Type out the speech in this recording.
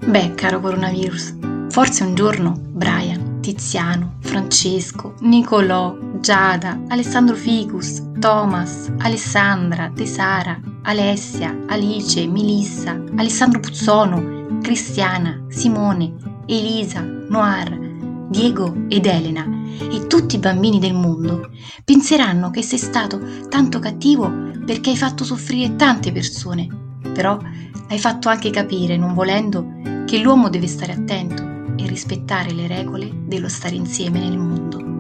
Beh, caro coronavirus, forse un giorno Brian, Tiziano, Francesco, Nicolò, Giada, Alessandro Ficus, Thomas, Alessandra, Tesara, Alessia, Alice, Melissa, Alessandro Puzzono, Cristiana, Simone, Elisa, Noir, Diego ed Elena e tutti i bambini del mondo penseranno che sei stato tanto cattivo perché hai fatto soffrire tante persone, però hai fatto anche capire, non volendo, che l'uomo deve stare attento e rispettare le regole dello stare insieme nel mondo.